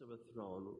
of a throne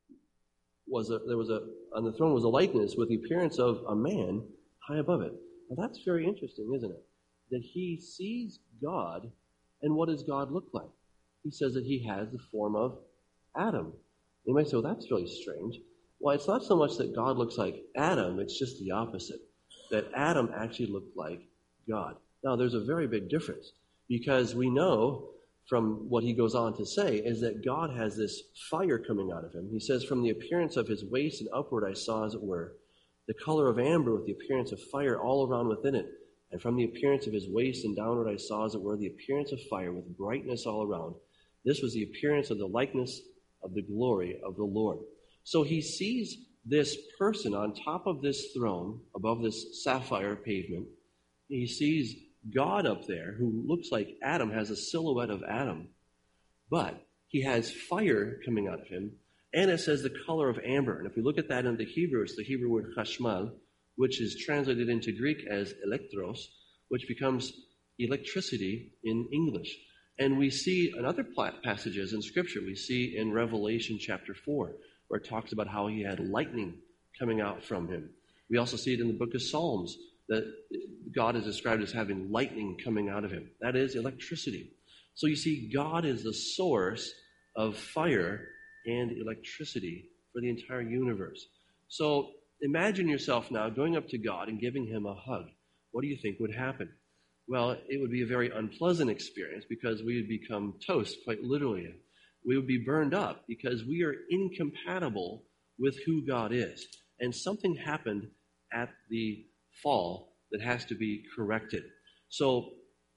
on the throne was a likeness with the appearance of a man high above it. Now that's very interesting, isn't it? That he sees God, and what does God look like? He says that he has the form of Adam. You might say, well, that's really strange. Well, it's not so much that God looks like Adam, it's just the opposite. That Adam actually looked like God. Now, there's a very big difference, because we know from what he goes on to say is that God has this fire coming out of him. He says, from the appearance of his waist and upward I saw, as it were, the color of amber with the appearance of fire all around within it. And from the appearance of his waist and downward I saw, as it were, the appearance of fire with brightness all around. This was the appearance of the likeness of the glory of the Lord. So he sees this person on top of this throne, above this sapphire pavement. He sees God up there, who looks like Adam, has a silhouette of Adam. But he has fire coming out of him, and it says the color of amber. And if we look at that in the Hebrew, it's the Hebrew word chashmal, which is translated into Greek as elektros, which becomes electricity in English. And we see in other passages in Scripture, we see in Revelation chapter 4, where it talks about how he had lightning coming out from him. We also see it in the book of Psalms, that God is described as having lightning coming out of him. That is electricity. So you see, God is the source of fire and electricity for the entire universe. So imagine yourself now going up to God and giving him a hug. What do you think would happen? Well, it would be a very unpleasant experience, because we would become toast, quite literally. We would be burned up because we are incompatible with who God is. And something happened at the fall that has to be corrected. So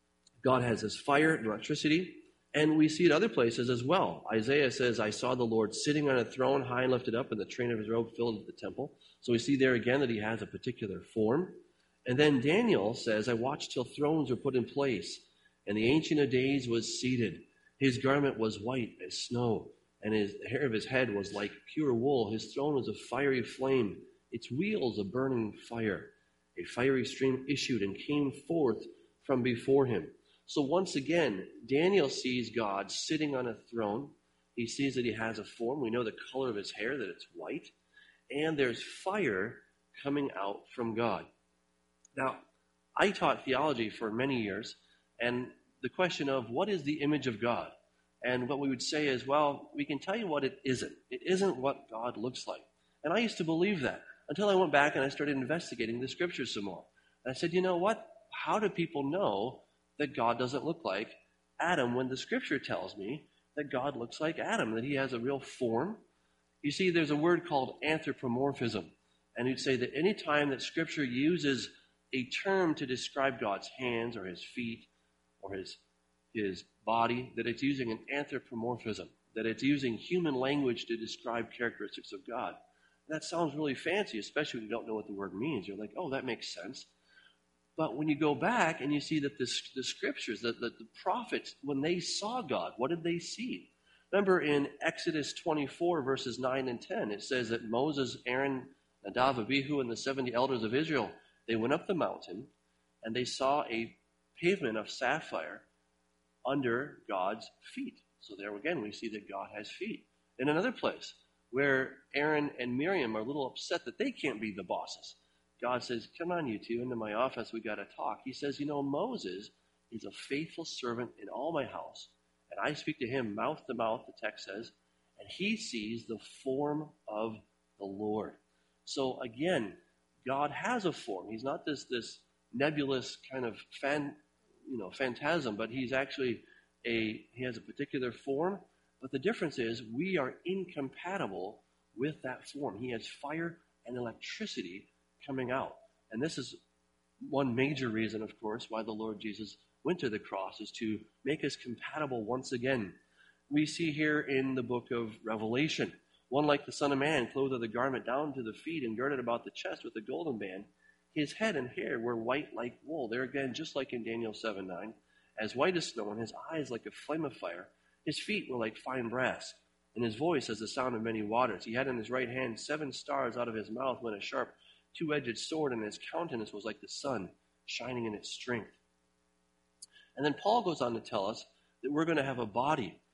God has this fire and electricity, and we see it other places as well. Isaiah says, I saw the Lord sitting on a throne, high and lifted up, and the train of his robe filled the temple. So we see there again that he has a particular form. And then Daniel says, I watched till thrones were put in place, and the Ancient of Days was seated. His garment was white as snow, and the hair of his head was like pure wool. His throne was a fiery flame, its wheels a burning fire. A fiery stream issued and came forth from before him. So once again, Daniel sees God sitting on a throne. He sees that he has a form. We know the color of his hair, that it's white. And there's fire coming out from God. Now, I taught theology for many years, and the question of what is the image of God? And what we would say is, well, we can tell you what it isn't. It isn't what God looks like. And I used to believe that until I went back and I started investigating the Scriptures some more. And I said, you know what? How do people know that God doesn't look like Adam when the Scripture tells me that God looks like Adam, that he has a real form? You see, there's a word called anthropomorphism. And you'd say that any time that Scripture uses a term to describe God's hands or his feet or his body, that it's using an anthropomorphism, that it's using human language to describe characteristics of God. That sounds really fancy, especially when you don't know what the word means. You're like, oh, that makes sense. But when you go back and you see that the Scriptures, that the prophets, when they saw God, what did they see? Remember in Exodus 24, verses 9 and 10, it says that Moses, Aaron, Nadav, Abihu, and the 70 elders of Israel, they went up the mountain, and they saw a pavement of sapphire under God's feet. So there again, we see that God has feet. In another place, where Aaron and Miriam are a little upset that they can't be the bosses, God says, come on, you two, into my office, we got to talk. He says, Moses is a faithful servant in all my house, and I speak to him mouth to mouth, the text says, and he sees the form of the Lord. So again, God has a form. He's not this nebulous kind of phantasm, but he's actually he has a particular form. But the difference is we are incompatible with that form. He has fire and electricity coming out. And this is one major reason, of course, why the Lord Jesus went to the cross, is to make us compatible once again. We see here in the book of Revelation, one like the Son of Man, clothed with a garment down to the feet and girded about the chest with a golden band. His head and hair were white like wool. There again, just like in Daniel 7:9, as white as snow, and his eyes like a flame of fire. His feet were like fine brass, and his voice as the sound of many waters. He had in his right hand 7 stars. Out of his mouth went a sharp, 2-edged sword, and his countenance was like the sun, shining in its strength. And then Paul goes on to tell us that we're going to have a body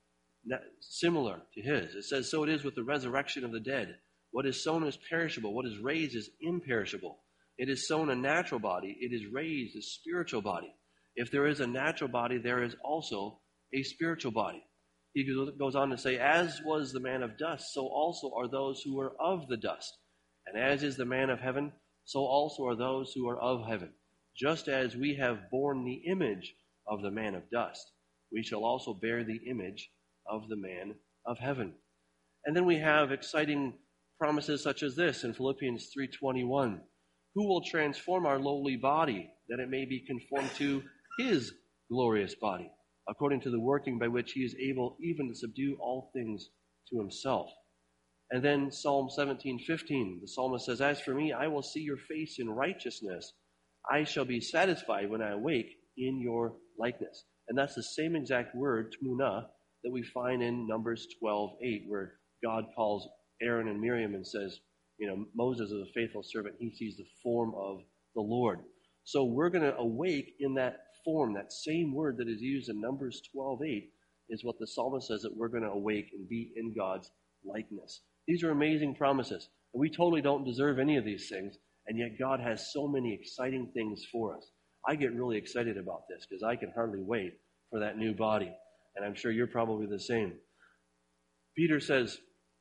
similar to his. It says, so it is with the resurrection of the dead. What is sown is perishable. What is raised is imperishable. It is sown a natural body. It is raised a spiritual body. If there is a natural body, there is also a spiritual body. He goes on to say, as was the man of dust, so also are those who are of the dust. And as is the man of heaven, so also are those who are of heaven. Just as we have borne the image of the man of dust, we shall also bear the image of the man of heaven. And then we have exciting promises such as this in Philippians 3:21. Who will transform our lowly body, that it may be conformed to his glorious body, according to the working by which he is able even to subdue all things to himself. And then Psalm 17:15, the psalmist says, as for me, I will see your face in righteousness. I shall be satisfied when I awake in your likeness. And that's the same exact word, tmuna, that we find in Numbers 12:8, where God calls Aaron and Miriam and says, Moses is a faithful servant. He sees the form of the Lord. So we're going to awake in that form. That same word that is used in Numbers 12:8 is what the psalmist says, that we're going to awake and be in God's likeness. These are amazing promises. And we totally don't deserve any of these things, and yet God has so many exciting things for us. I get really excited about this because I can hardly wait for that new body. And I'm sure you're probably the same. Peter says,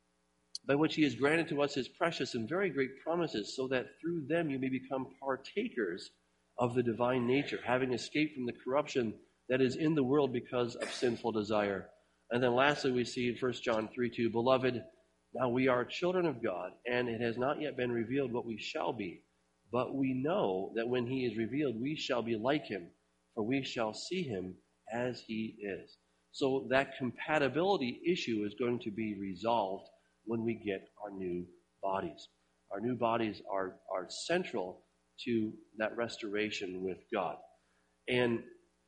by which he has granted to us his precious and very great promises, so that through them you may become partakers of the divine nature, having escaped from the corruption that is in the world because of sinful desire. And then lastly, we see in 1 John 3:2, beloved, now we are children of God, and it has not yet been revealed what we shall be. But we know that when he is revealed, we shall be like him, for we shall see him as he is. So that compatibility issue is going to be resolved when we get our new bodies. Our new bodies are central to that restoration with God. And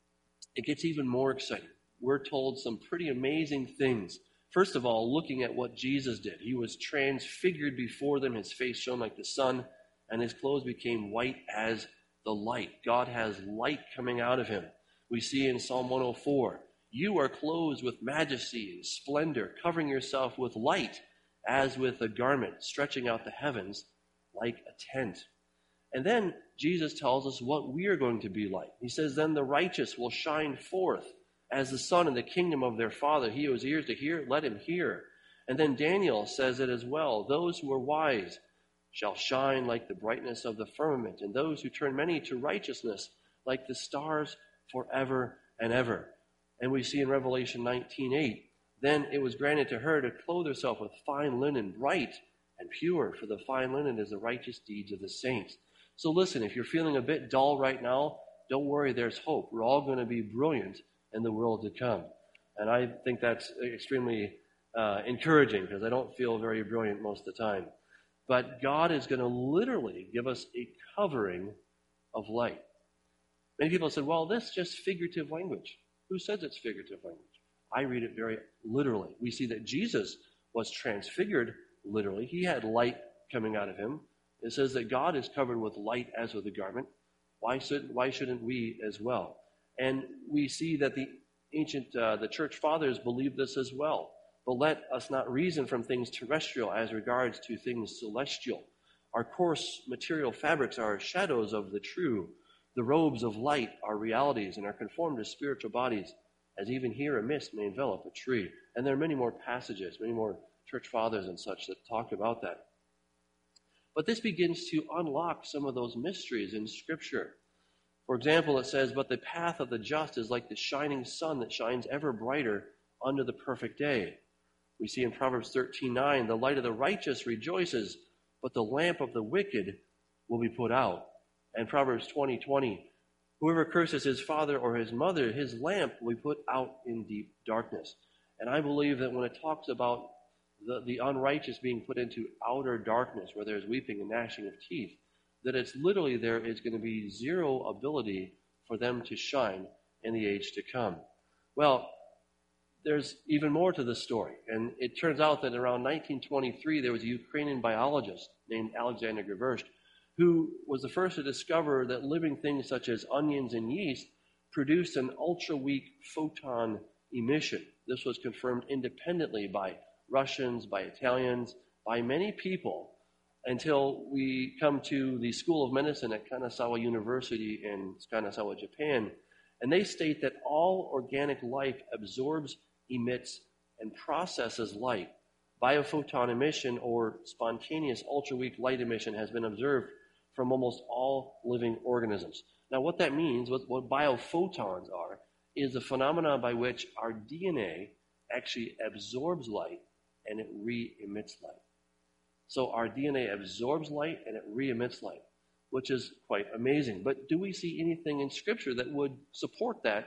it gets even more exciting. We're told some pretty amazing things. First of all, looking at what Jesus did. He was transfigured before them. His face shone like the sun, and his clothes became white as the light. God has light coming out of him. We see in Psalm 104, you are clothed with majesty and splendor, covering yourself with light, as with a garment, stretching out the heavens like a tent. And then Jesus tells us what we are going to be like. He says, then the righteous will shine forth as the sun in the kingdom of their Father. He who has ears to hear, let him hear. And then Daniel says it as well. Those who are wise shall shine like the brightness of the firmament, and those who turn many to righteousness like the stars forever and ever. And we see in Revelation 19:8, then it was granted to her to clothe herself with fine linen, bright and pure, for the fine linen is the righteous deeds of the saints. So listen, if you're feeling a bit dull right now, don't worry, there's hope. We're all going to be brilliant in the world to come. And I think that's extremely encouraging, because I don't feel very brilliant most of the time. But God is going to literally give us a covering of light. Many people said, well, this is just figurative language. Who says it's figurative language? I read it very literally. We see that Jesus was transfigured literally. He had light coming out of him. It says that God is covered with light as with a garment. Why shouldn't we as well? And we see that the church fathers believed this as well. But let us not reason from things terrestrial as regards to things celestial. Our coarse material fabrics are shadows of the true. The robes of light are realities and are conformed to spiritual bodies, as even here a mist may envelop a tree. And there are many more passages, many more church fathers and such that talk about that. But this begins to unlock some of those mysteries in Scripture. For example, it says, but the path of the just is like the shining sun that shines ever brighter under the perfect day. We see in Proverbs 13:9, the light of the righteous rejoices, but the lamp of the wicked will be put out. And Proverbs 20:20, whoever curses his father or his mother, his lamp will be put out in deep darkness. And I believe that when it talks about the unrighteous being put into outer darkness, where there's weeping and gnashing of teeth, that it's literally there is going to be zero ability for them to shine in the age to come. Well, there's even more to the story. And it turns out that around 1923, there was a Ukrainian biologist named Alexander Geversht, who was the first to discover that living things such as onions and yeast produced an ultra-weak photon emission. This was confirmed independently by Russians, by Italians, by many people, until we come to the School of Medicine at Kanazawa University in Kanazawa, Japan, and they state that all organic life absorbs, emits, and processes light. Biophoton emission, or spontaneous ultra-weak light emission, has been observed from almost all living organisms. Now, what that means, what biophotons are, is the phenomena by which our DNA actually absorbs light and it re-emits light. So our DNA absorbs light and it re-emits light, which is quite amazing. But do we see anything in Scripture that would support that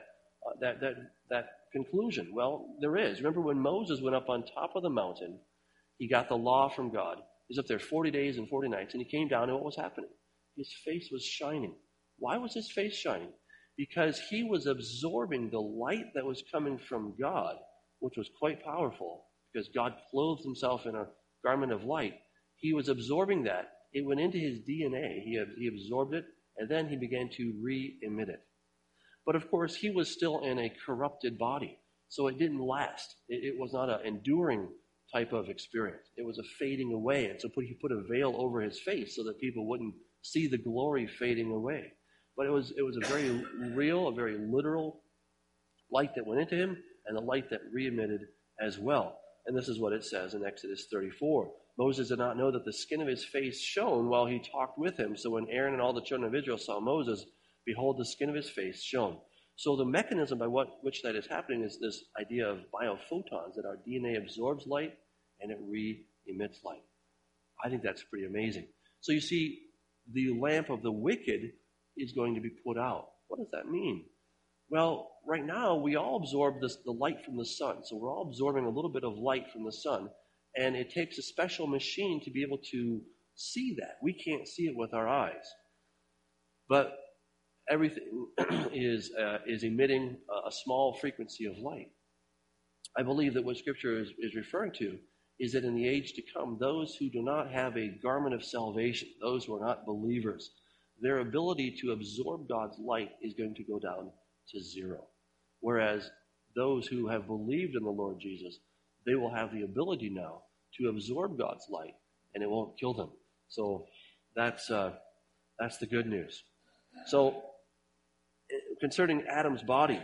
conclusion? Well, there is. Remember when Moses went up on top of the mountain, he got the law from God. He was up there 40 days and 40 nights, and he came down, and what was happening? His face was shining. Why was his face shining? Because he was absorbing the light that was coming from God, which was quite powerful, because God clothed himself in a garment of light. He was absorbing that. It went into his DNA. He absorbed it, and then he began to re-emit it. But of course, he was still in a corrupted body, so it didn't last. It was not an enduring type of experience. It was a fading away, and so he put a veil over his face so that people wouldn't see the glory fading away. But it was a very real, a very literal light that went into him, and the light that re-emitted as well. And this is what it says in Exodus 34. Moses did not know that the skin of his face shone while he talked with him. So when Aaron and all the children of Israel saw Moses, behold, the skin of his face shone. So the mechanism by which that is happening is this idea of biophotons, that our DNA absorbs light and it re-emits light. I think that's pretty amazing. So you see, the lamp of the wicked is going to be put out. What does that mean? Well, right now, we all absorb the light from the sun. So we're all absorbing a little bit of light from the sun. And it takes a special machine to be able to see that. We can't see it with our eyes. But everything is emitting a small frequency of light. I believe that what Scripture is referring to is that in the age to come, those who do not have a garment of salvation, those who are not believers, their ability to absorb God's light is going to go down to zero. Whereas those who have believed in the Lord Jesus, they will have the ability now to absorb God's light, and it won't kill them. So that's the good news. So concerning Adam's body,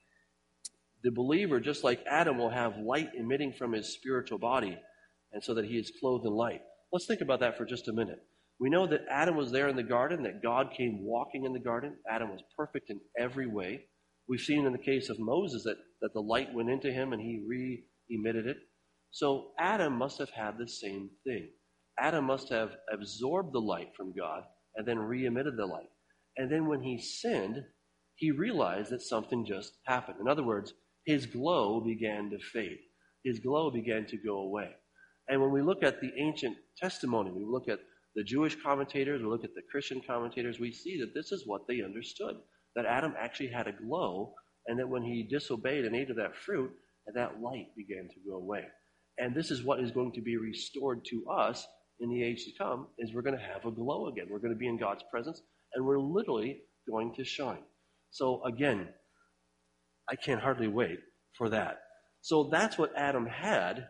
the believer, just like Adam, will have light emitting from his spiritual body, and so that he is clothed in light. Let's think about that for just a minute. We know that Adam was there in the garden, that God came walking in the garden. Adam was perfect in every way. We've seen in the case of Moses that the light went into him and he re-emitted it. So Adam must have had the same thing. Adam must have absorbed the light from God and then re-emitted the light. And then when he sinned, he realized that something just happened. In other words, his glow began to fade. His glow began to go away. And when we look at the ancient testimony, we look at the Jewish commentators, we look at the Christian commentators, we see that this is what they understood, that Adam actually had a glow, and that when he disobeyed and ate of that fruit, that light began to go away. And this is what is going to be restored to us in the age to come, is we're going to have a glow again. We're going to be in God's presence, and we're literally going to shine. So again, I can't hardly wait for that. So that's what Adam had.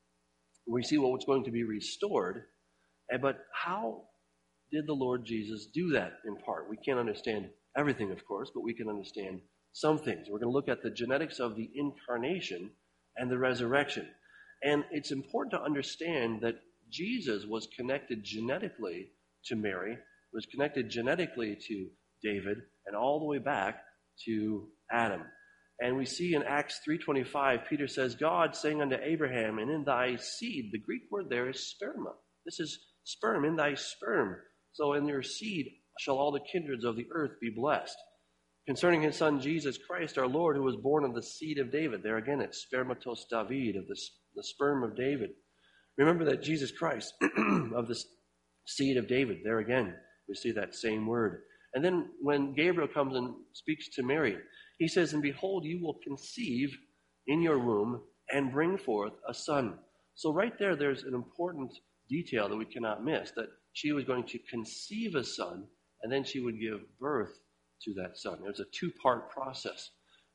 We see what's going to be restored. But how did the Lord Jesus do that in part? We can't understand everything, of course, but we can understand some things. We're going to look at the genetics of the incarnation and the resurrection. And it's important to understand that Jesus was connected genetically to Mary, was connected genetically to David, and all the way back to Adam. And we see in Acts 3:25, Peter says, God saying unto Abraham, and in thy seed, the Greek word there is sperma. This is sperm, in thy sperm. So in your seed shall all the kindreds of the earth be blessed. Concerning his son Jesus Christ, our Lord, who was born of the seed of David. There again, it's spermatos David, of the sperm of David. Remember that Jesus Christ, of the seed of David. There again, we see that same word. And then when Gabriel comes and speaks to Mary, he says, and behold, you will conceive in your womb and bring forth a son. So right there, there's an important detail that we cannot miss, that she was going to conceive a son, and then she would give birth to that son. It was a two-part process.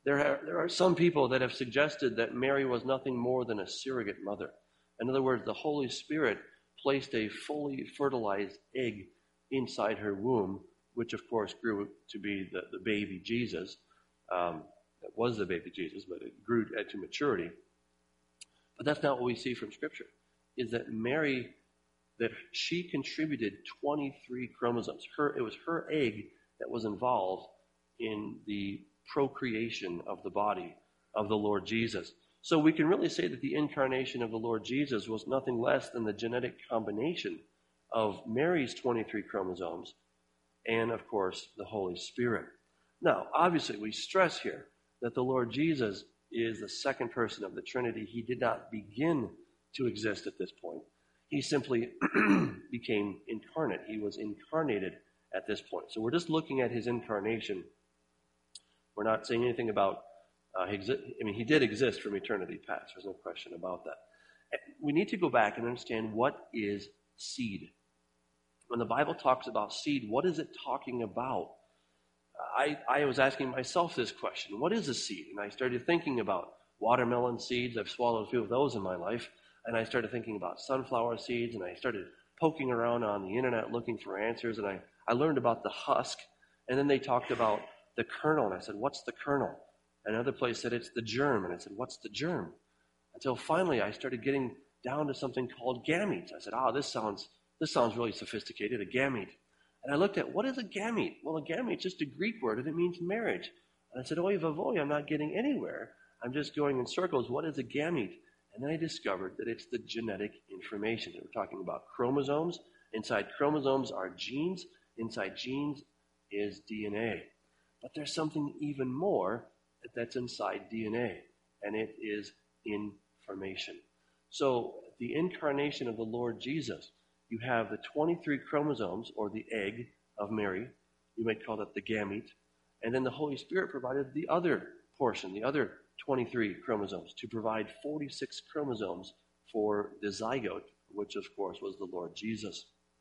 There are some people that have suggested that Mary was nothing more than a surrogate mother. In other words, the Holy Spirit placed a fully fertilized egg inside her womb, which of course grew to be the baby Jesus. It was the baby Jesus, but it grew to maturity. But that's not what we see from Scripture, is that Mary, that she contributed 23 chromosomes. It was her egg that was involved in the procreation of the body of the Lord Jesus. So we can really say that the incarnation of the Lord Jesus was nothing less than the genetic combination of Mary's 23 chromosomes and, of course, the Holy Spirit. Now, obviously, we stress here that the Lord Jesus is the second person of the Trinity. He did not begin to exist at this point. He simply became incarnate. He was incarnated at this point. So we're just looking at his incarnation. We're not saying anything about, he did exist from eternity past. There's no question about that. We need to go back and understand what is seed. When the Bible talks about seed, what is it talking about? I was asking myself this question. What is a seed? And I started thinking about watermelon seeds. I've swallowed a few of those in my life. And I started thinking about sunflower seeds. And I started poking around on the internet looking for answers. And I learned about the husk. And then they talked about the kernel. And I said, what's the kernel? Another place said it's the germ. And I said, what's the germ? Until finally I started getting down to something called gametes. I said, this sounds really sophisticated, a gamete. And I looked at, what is a gamete? Well, a gamete is just a Greek word, and it means marriage. And I said, oy vavoy, I'm not getting anywhere. I'm just going in circles. What is a gamete? And then I discovered that it's the genetic information. We're talking about chromosomes. Inside chromosomes are genes. Inside genes is DNA. But there's something even more that's inside DNA, and it is information. So the incarnation of the Lord Jesus, you have the 23 chromosomes, or the egg of Mary. You might call that the gamete. And then the Holy Spirit provided the other portion, the other 23 chromosomes, to provide 46 chromosomes for the zygote, which of course was the Lord Jesus.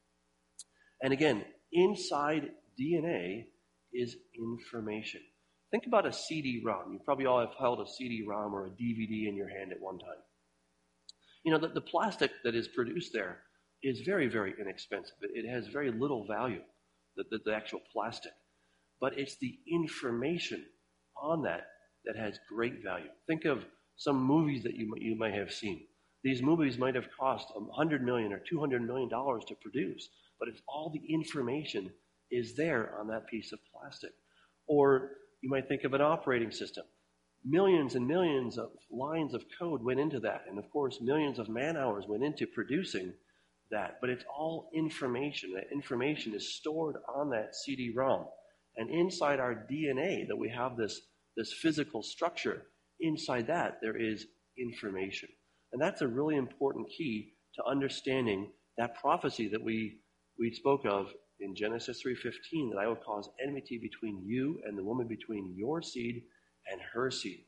And again, inside DNA is information. Think about a CD-ROM. You probably all have held a CD-ROM or a DVD in your hand at one time. You know, the plastic that is produced there is very, very inexpensive. It has very little value, the actual plastic. But it's the information on that has great value. Think of some movies that you may have seen. These movies might have cost $100 million or $200 million to produce, but it's all the information is there on that piece of plastic. Or you might think of an operating system. Millions and millions of lines of code went into that. And of course, millions of man hours went into producing that. But it's all information. That information is stored on that CD-ROM. And inside our DNA, that we have this physical structure, inside that there is information. And that's a really important key to understanding that prophecy that we spoke of in Genesis 3:15, that I will cause enmity between you and the woman, between your seed and her seed.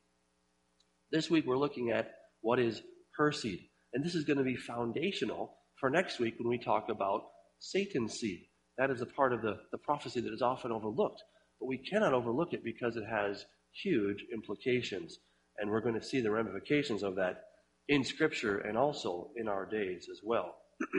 This week we're looking at what is her seed. And this is going to be foundational for next week when we talk about Satan's seed. That is a part of the prophecy that is often overlooked. But we cannot overlook it because it has huge implications. And we're going to see the ramifications of that in Scripture and also in our days as well.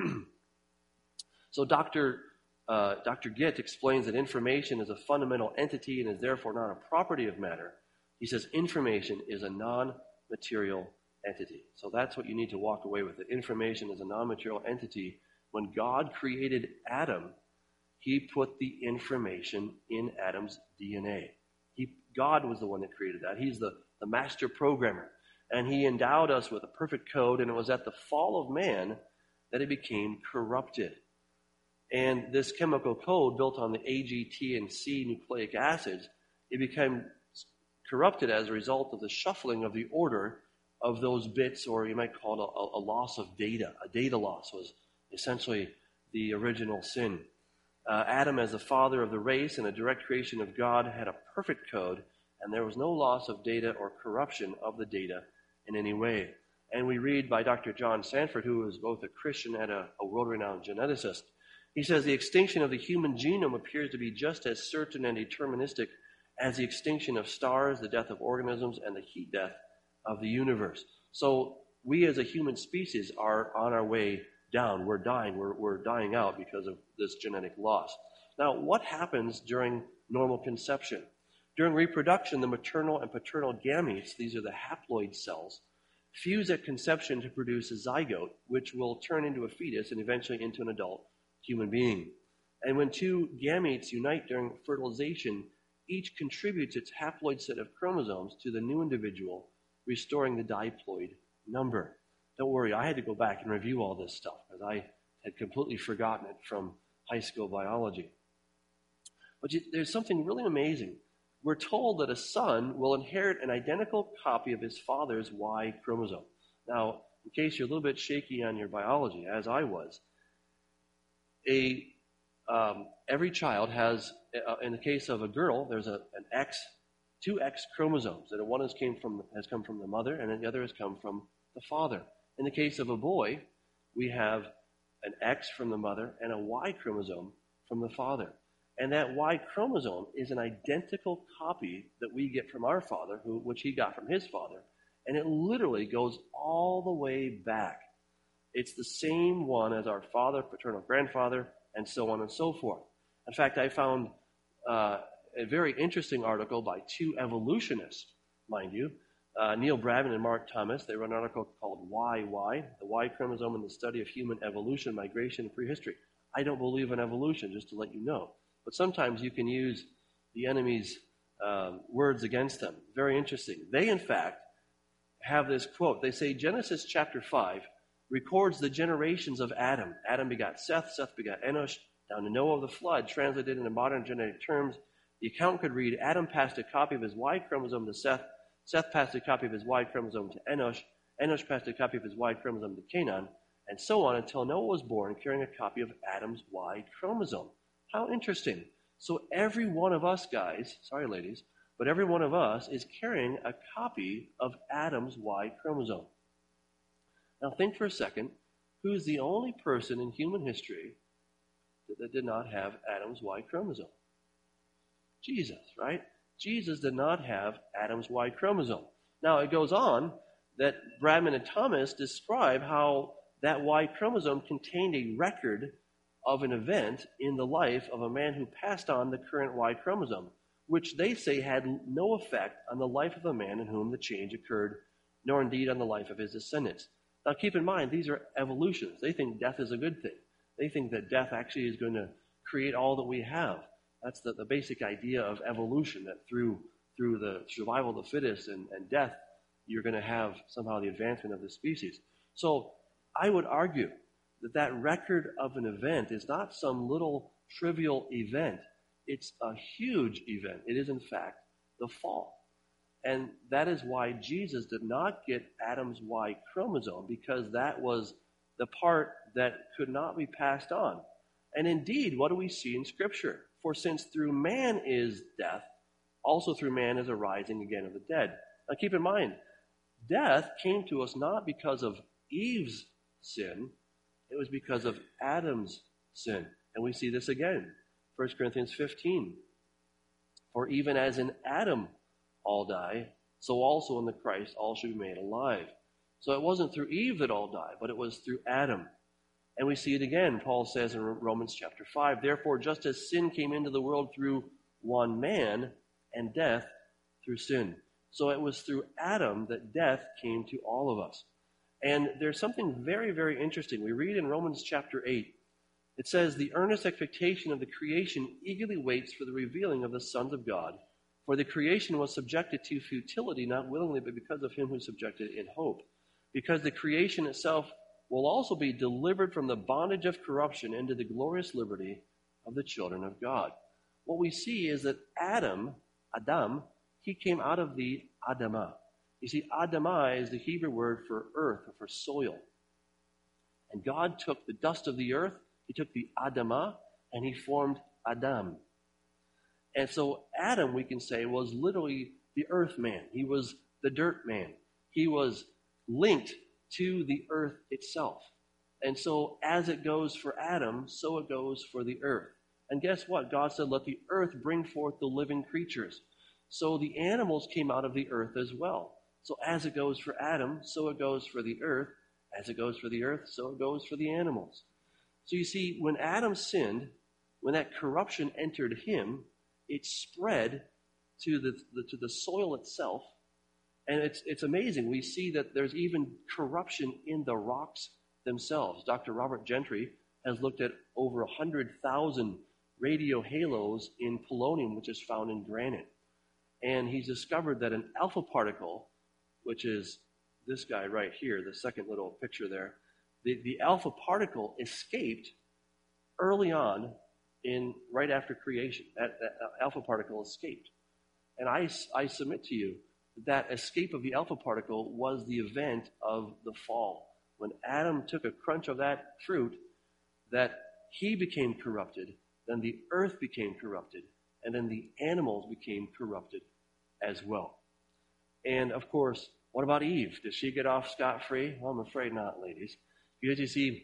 So Dr. Gitt explains that information is a fundamental entity and is therefore not a property of matter. He says information is a non-material entity. So that's what you need to walk away with. That information is a non-material entity. When God created Adam, he put the information in Adam's DNA. God was the one that created that. He's the master programmer. And he endowed us with a perfect code, and it was at the fall of man that it became corrupted. And this chemical code built on the A, G, T, and C nucleic acids, it became corrupted as a result of the shuffling of the order of those bits, or you might call it a loss of data. A data loss was essentially the original sin. Adam, as the father of the race and a direct creation of God, had a perfect code, and there was no loss of data or corruption of the data in any way. And we read by Dr. John Sanford, who is both a Christian and a world-renowned geneticist. He says the extinction of the human genome appears to be just as certain and deterministic as the extinction of stars, the death of organisms, and the heat death of the universe. So we as a human species are on our way down. We're dying. We're dying out because of this genetic loss. Now, what happens during normal conception? During reproduction, the maternal and paternal gametes, these are the haploid cells, fuse at conception to produce a zygote, which will turn into a fetus and eventually into an adult human being. And when two gametes unite during fertilization, each contributes its haploid set of chromosomes to the new individual, restoring the diploid number. Don't worry, I had to go back and review all this stuff because I had completely forgotten it from high school biology. But there's something really amazing. We're told that a son will inherit an identical copy of his father's Y chromosome. Now, in case you're a little bit shaky on your biology, as I was, every child has, in the case of a girl, there's two X chromosomes, and one has come from the mother, and the other has come from the father. In the case of a boy, we have an X from the mother and a Y chromosome from the father. And that Y chromosome is an identical copy that we get from our father, which he got from his father, and it literally goes all the way back. It's the same one as our father, paternal grandfather, and so on and so forth. In fact, I found a very interesting article by two evolutionists, mind you, Neil Bradman and Mark Thomas. They wrote an article called YY, the Y chromosome in the study of human evolution, migration, and prehistory. I don't believe in evolution, just to let you know. But sometimes you can use the enemy's words against them. Very interesting. They, in fact, have this quote. They say Genesis chapter 5 records the generations of Adam. Adam begot Seth, Seth begot Enosh, down to Noah of the flood. Translated into modern genetic terms, the account could read, Adam passed a copy of his Y chromosome to Seth, Seth passed a copy of his Y chromosome to Enosh, Enosh passed a copy of his Y chromosome to Canaan, and so on until Noah was born carrying a copy of Adam's Y chromosome. How interesting. So every one of us guys, sorry ladies, but every one of us is carrying a copy of Adam's Y chromosome. Now think for a second, who's the only person in human history that did not have Adam's Y chromosome? Jesus, right? Jesus did not have Adam's Y chromosome. Now it goes on that Bradman and Thomas describe how that Y chromosome contained a record of an event in the life of a man who passed on the current Y chromosome, which they say had no effect on the life of the man in whom the change occurred, nor indeed on the life of his descendants. Now keep in mind, these are evolutions. They think death is a good thing. They think that death actually is going to create all that we have. That's the basic idea of evolution, that through the survival of the fittest and death, you're going to have somehow the advancement of the species. So I would argue that record of an event is not some little trivial event. It's a huge event. It is, in fact, the fall. And that is why Jesus did not get Adam's Y chromosome, because that was the part that could not be passed on. And indeed, what do we see in Scripture? For since through man is death, also through man is a rising again of the dead. Now keep in mind, death came to us not because of Eve's sin, it was because of Adam's sin. And we see this again, 1 Corinthians 15. For even as in Adam all die, so also in the Christ all should be made alive. So it wasn't through Eve that all died, but it was through Adam. And we see it again. Paul says in Romans chapter 5, therefore, just as sin came into the world through one man, and death through sin. So it was through Adam that death came to all of us. And there's something very, very interesting. We read in Romans chapter 8, it says, the earnest expectation of the creation eagerly waits for the revealing of the sons of God. For the creation was subjected to futility, not willingly, but because of him who subjected it in hope. Because the creation itself will also be delivered from the bondage of corruption into the glorious liberty of the children of God. What we see is that Adam, he came out of the Adamah. You see, Adamah is the Hebrew word for earth or for soil. And God took the dust of the earth, he took the Adamah, and he formed Adam. And so Adam, we can say, was literally the earth man. He was the dirt man. He was linked to the earth itself. And so as it goes for Adam, so it goes for the earth. And guess what? God said, let the earth bring forth the living creatures. So the animals came out of the earth as well. So as it goes for Adam, so it goes for the earth. As it goes for the earth, so it goes for the animals. So you see, when Adam sinned, when that corruption entered him, it spread to the soil itself. And it's amazing. We see that there's even corruption in the rocks themselves. Dr. Robert Gentry has looked at over 100,000 radio halos in polonium, which is found in granite. And he's discovered that an alpha particle, which is this guy right here, the second little picture there, the alpha particle escaped early on right after creation. That alpha particle escaped. And I submit to you that escape of the alpha particle was the event of the fall. When Adam took a crunch of that fruit, that he became corrupted, then the earth became corrupted, and then the animals became corrupted as well. And of course, what about Eve? Did she get off scot-free? Well, I'm afraid not, ladies. Because you see,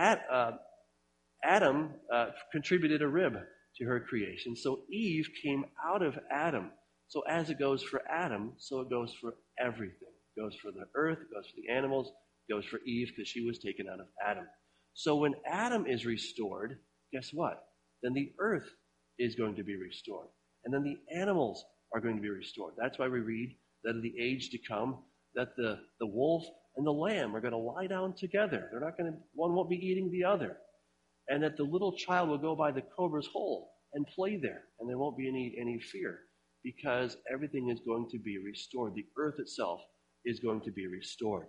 Adam contributed a rib to her creation. So Eve came out of Adam. So as it goes for Adam, so it goes for everything. It goes for the earth, it goes for the animals, it goes for Eve because she was taken out of Adam. So when Adam is restored, guess what? Then the earth is going to be restored. And then the animals are going to be restored. That's why we read that in the age to come, that the wolf and the lamb are going to lie down together. One won't be eating the other. And that the little child will go by the cobra's hole and play there. And there won't be any fear because everything is going to be restored. The earth itself is going to be restored.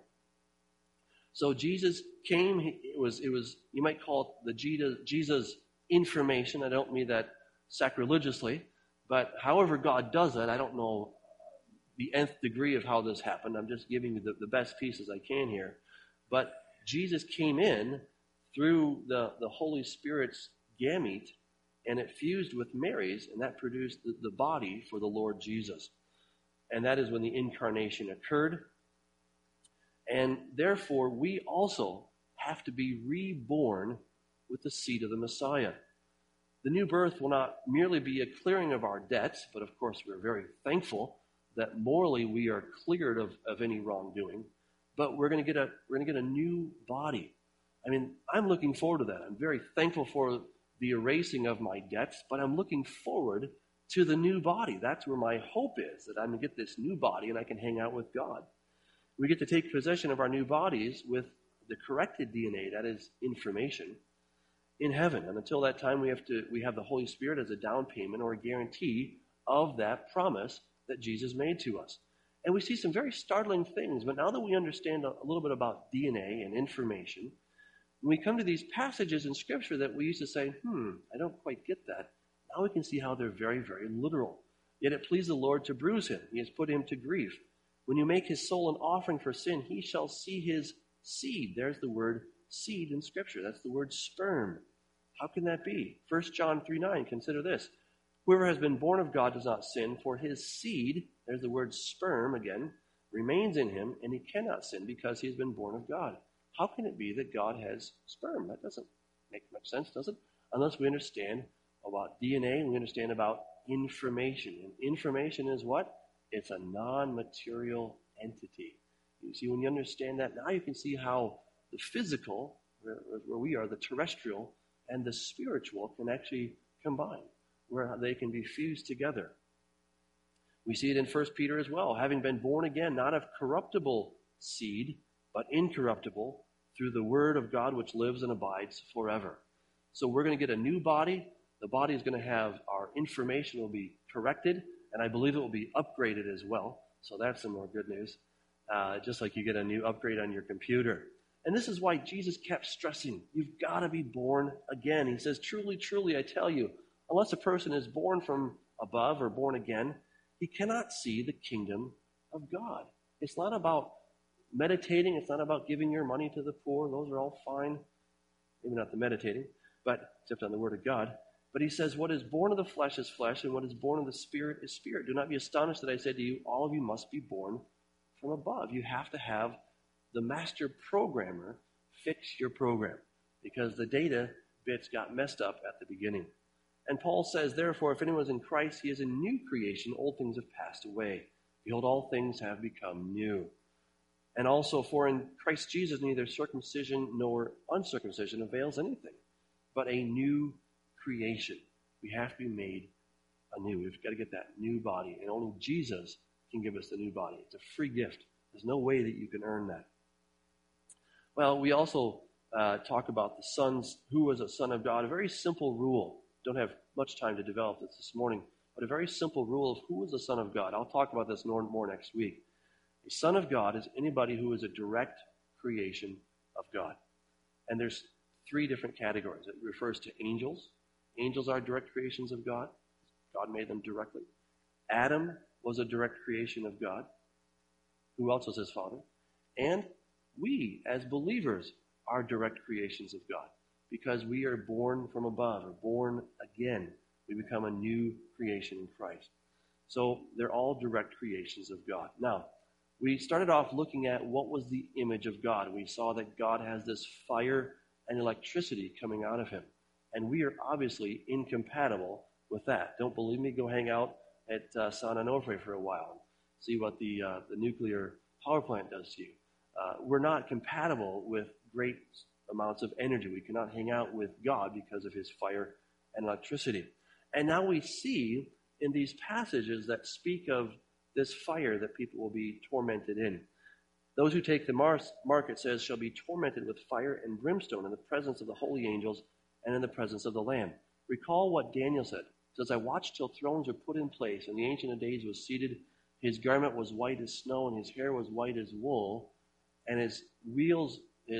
So Jesus came, it was you might call it the Jesus information. I don't mean that sacrilegiously, but however God does it, I don't know the nth degree of how this happened. I'm just giving you the best pieces I can here. But Jesus came in through the Holy Spirit's gamete, and it fused with Mary's, and that produced the body for the Lord Jesus. And that is when the incarnation occurred. And therefore, we also have to be reborn with the seed of the Messiah. The new birth will not merely be a clearing of our debts, but of course we're very thankful that morally we are cleared of any wrongdoing. But we're going to get a new body. I mean, I'm looking forward to that. I'm very thankful for the erasing of my debts, but I'm looking forward to the new body. That's where my hope is, that I'm going to get this new body and I can hang out with God. We get to take possession of our new bodies with the corrected DNA, that is information, in heaven. And until that time, we have the Holy Spirit as a down payment or a guarantee of that promise that Jesus made to us. And we see some very startling things, but now that we understand a little bit about DNA and information, when we come to these passages in Scripture that we used to say, I don't quite get that, now we can see how they're very, very literal. Yet it pleased the Lord to bruise him. He has put him to grief. When you make his soul an offering for sin, he shall see his seed. There's the word seed in Scripture. That's the word sperm. How can that be? 1 John 3:9, consider this. Whoever has been born of God does not sin, for his seed, there's the word sperm again, remains in him, and he cannot sin because he has been born of God. How can it be that God has sperm? That doesn't make much sense, does it? Unless we understand about DNA and we understand about information. And information is what? It's a non-material entity. You see, when you understand that, now you can see how the physical, where we are, the terrestrial, and the spiritual can actually combine, where they can be fused together. We see it in 1 Peter as well. Having been born again, not of corruptible seed, but incorruptible, through the word of God which lives and abides forever. So we're going to get a new body. The body is going to have, our information will be corrected, and I believe it will be upgraded as well. So that's some more good news. Just like you get a new upgrade on your computer. And this is why Jesus kept stressing, you've got to be born again. He says, truly, truly, I tell you, unless a person is born from above or born again, he cannot see the kingdom of God. It's not about meditating. It's not about giving your money to the poor. Those are all fine. Maybe not the meditating, but except on the word of God. But he says, what is born of the flesh is flesh, and what is born of the Spirit is spirit. Do not be astonished that I said to you, all of you must be born from above. You have to have the master programmer fix your program, because the data bits got messed up at the beginning. And Paul says, therefore, if anyone is in Christ, he is a new creation. Old things have passed away. Behold, all things have become new. And also, for in Christ Jesus neither circumcision nor uncircumcision avails anything, but a new creation. We have to be made anew. We've got to get that new body. And only Jesus can give us the new body. It's a free gift. There's no way that you can earn that. Well, we also talk about the sons, who was a son of God. A very simple rule. Don't have much time to develop this morning, but a very simple rule of who is a son of God. I'll talk about this more next week. A son of God is anybody who is a direct creation of God. And there's 3 different categories. It refers to angels. Angels are direct creations of God. God made them directly. Adam was a direct creation of God. Who else was his father? And we, as believers, are direct creations of God. Because we are born from above, or born again. We become a new creation in Christ. So they're all direct creations of God. Now, we started off looking at what was the image of God. We saw that God has this fire and electricity coming out of him. And we are obviously incompatible with that. Don't believe me? Go hang out at San Onofre for a while. See what the nuclear power plant does to you. We're not compatible with great amounts of energy. We cannot hang out with God because of his fire and electricity. And now we see in these passages that speak of this fire that people will be tormented in. Those who take the mark, it says, shall be tormented with fire and brimstone in the presence of the holy angels and in the presence of the Lamb. Recall what Daniel said. It says, I watched till thrones were put in place, and the Ancient of Days was seated. His garment was white as snow, and his hair was white as wool, and his wheels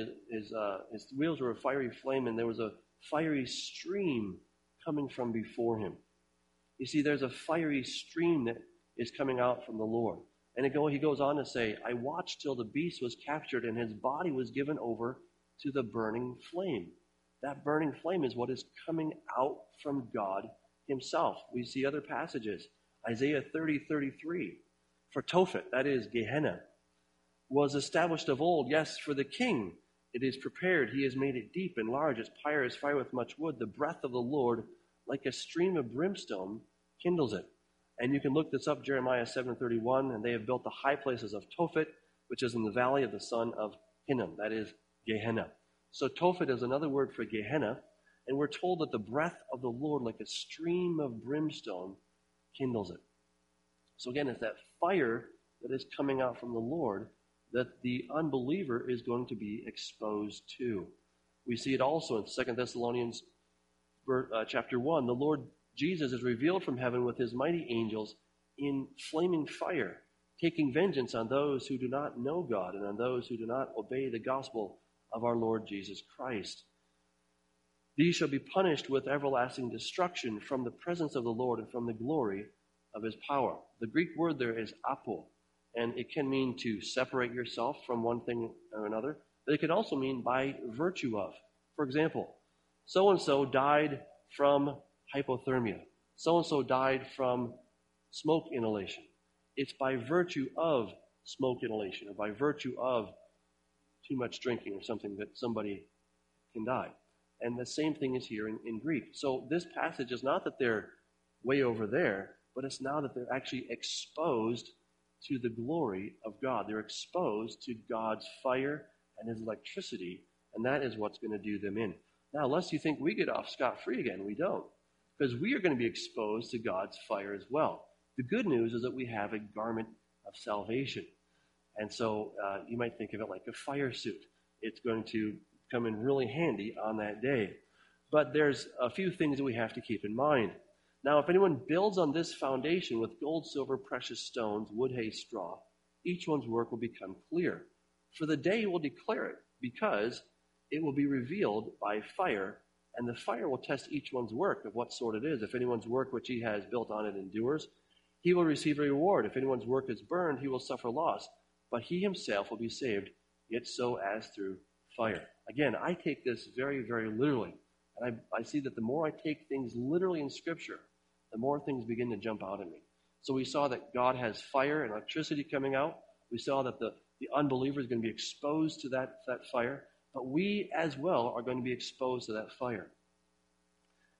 were a fiery flame, and there was a fiery stream coming from before him. You see, there's a fiery stream that is coming out from the Lord. And he goes on to say, I watched till the beast was captured, and his body was given over to the burning flame. That burning flame is what is coming out from God himself. We see other passages. Isaiah 30:33. For Tophet, that is Gehenna, was established of old, yes, for the king. It is prepared. He has made it deep and large. Its pyre is fire with much wood. The breath of the Lord, like a stream of brimstone, kindles it. And you can look this up, Jeremiah 7:31. And they have built the high places of Tophet, which is in the valley of the son of Hinnom. That is Gehenna. So Tophet is another word for Gehenna. And we're told that the breath of the Lord, like a stream of brimstone, kindles it. So again, it's that fire that is coming out from the Lord that the unbeliever is going to be exposed to. We see it also in 2 Thessalonians chapter 1. The Lord Jesus is revealed from heaven with his mighty angels in flaming fire, taking vengeance on those who do not know God and on those who do not obey the gospel of our Lord Jesus Christ. These shall be punished with everlasting destruction from the presence of the Lord and from the glory of his power. The Greek word there is apo, and it can mean to separate yourself from one thing or another, but it can also mean by virtue of. For example, so-and-so died from hypothermia. So-and-so died from smoke inhalation. It's by virtue of smoke inhalation or by virtue of too much drinking or something that somebody can die. And the same thing is here in Greek. So this passage is not that they're way over there, but it's now that they're actually exposed to the glory of God. They're exposed to God's fire and his electricity, and that is what's going to do them in. Now, lest you think we get off scot-free again, we don't, because we are going to be exposed to God's fire as well. The good news is that we have a garment of salvation. And so you might think of it like a fire suit. It's going to come in really handy on that day. But there's a few things that we have to keep in mind. Now, if anyone builds on this foundation with gold, silver, precious stones, wood, hay, straw, each one's work will become clear. For the day will declare it, because it will be revealed by fire, and the fire will test each one's work of what sort it is. If anyone's work which he has built on it endures, he will receive a reward. If anyone's work is burned, he will suffer loss, but he himself will be saved, yet so as through fire. Again, I take this very, very literally. And I see that the more I take things literally in Scripture, the more things begin to jump out at me. So we saw that God has fire and electricity coming out. We saw that the unbeliever is going to be exposed to that fire. But we as well are going to be exposed to that fire.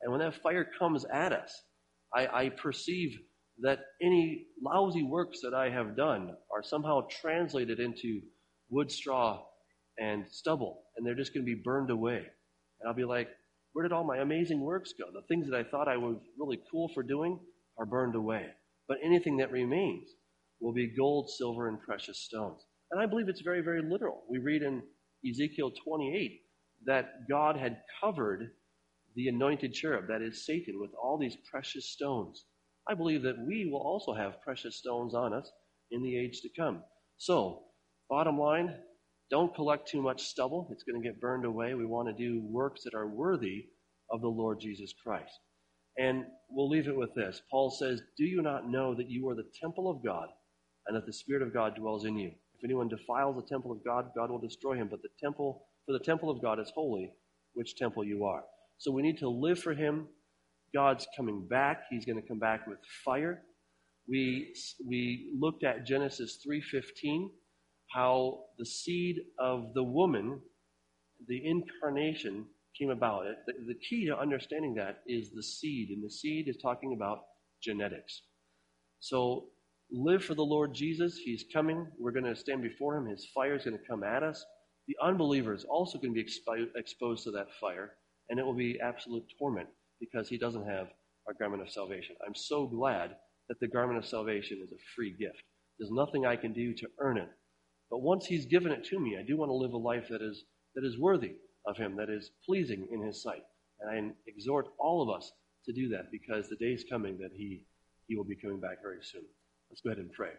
And when that fire comes at us, I perceive that any lousy works that I have done are somehow translated into wood, straw, and stubble, and they're just going to be burned away. And I'll be like, where did all my amazing works go? The things that I thought I was really cool for doing are burned away. But anything that remains will be gold, silver, and precious stones. And I believe it's very, very literal. We read in Ezekiel 28 that God had covered the anointed cherub, that is Satan, with all these precious stones. I believe that we will also have precious stones on us in the age to come. So, bottom line, don't collect too much stubble. It's going to get burned away. We want to do works that are worthy of the Lord Jesus Christ. And we'll leave it with this. Paul says, do you not know that you are the temple of God and that the Spirit of God dwells in you? If anyone defiles the temple of God, God will destroy him. But the temple of God is holy, which temple you are. So we need to live for him. God's coming back. He's going to come back with fire. We looked at Genesis 3:15, how the seed of the woman, the incarnation, came about. The key to understanding that is the seed, and the seed is talking about genetics. So live for the Lord Jesus. He's coming. We're going to stand before him. His fire is going to come at us. The unbeliever is also going to be exposed to that fire, and it will be absolute torment because he doesn't have our garment of salvation. I'm so glad that the garment of salvation is a free gift. There's nothing I can do to earn it. But once he's given it to me, I do want to live a life that is worthy of him, that is pleasing in his sight. And I exhort all of us to do that because the day is coming that he will be coming back very soon. Let's go ahead and pray.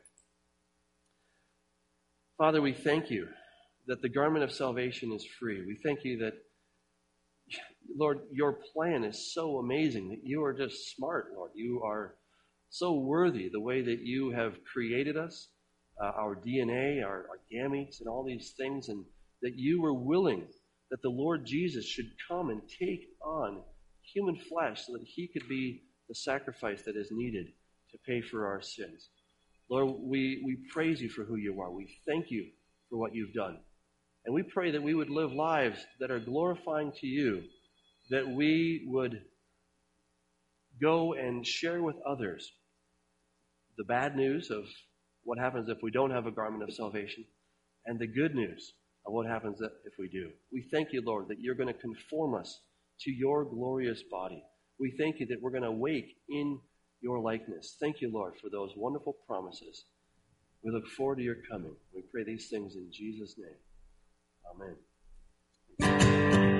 Father, we thank you that the garment of salvation is free. We thank you that, Lord, your plan is so amazing, that you are just smart, Lord. You are so worthy the way that you have created us, our DNA, our gametes, and all these things, and that you were willing that the Lord Jesus should come and take on human flesh so that he could be the sacrifice that is needed to pay for our sins. Lord, we praise you for who you are. We thank you for what you've done. And we pray that we would live lives that are glorifying to you, that we would go and share with others the bad news of what happens if we don't have a garment of salvation, and the good news of what happens if we do. We thank you, Lord, that you're going to conform us to your glorious body. We thank you that we're going to wake in your likeness. Thank you, Lord, for those wonderful promises. We look forward to your coming. We pray these things in Jesus' name. Amen.